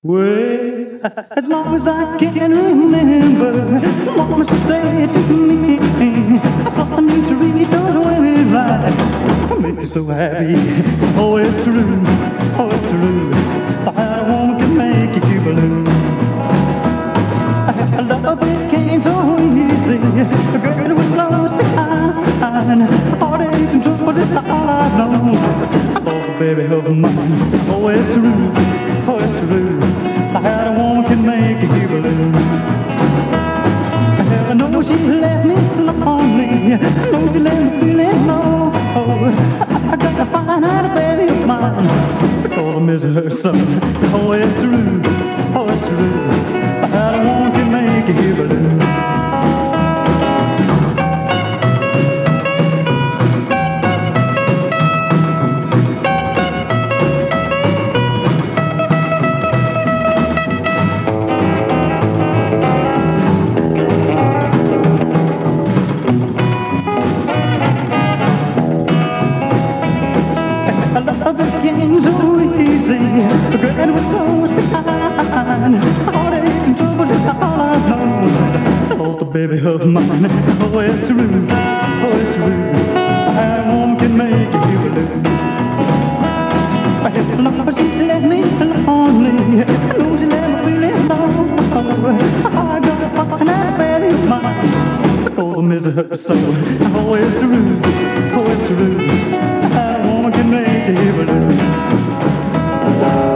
Well, as long as I can remember, Mama used to say to me, something to read does when it right. Make me so happy. Oh, it's true. Oh, it's true. How a woman can make you blue. Love it came so easy. A girl was close behind. Heartaches and troubles is all I've known. Oh, baby of mine. Oh, it's true. Oh, it's true. I had a woman can make you blue. I know she left me lonely. I know she left me feeling low. I gotta find out a baby of mine because I miss her so. Oh, it's true. Oh, it's true. I had a woman can make you blue. Love became so easy. The girl was close behind. Heartaches and troubles is all I've known since I lost a baby of mine. Oh, it's true. Oh, it's true. How a woman can make you blue. Love, she left me lonely. I know she left me feeling low. I gotta find that baby of mine because I miss her so. Oh, it's true. Oh, it's true. How a woman can make you blue.